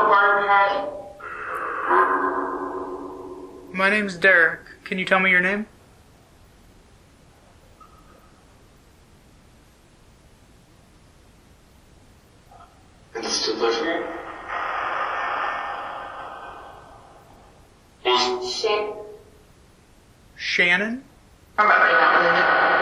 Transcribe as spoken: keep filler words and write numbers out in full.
My name's Derek. Can you tell me your name? And it's still listening? Shannon? I'm not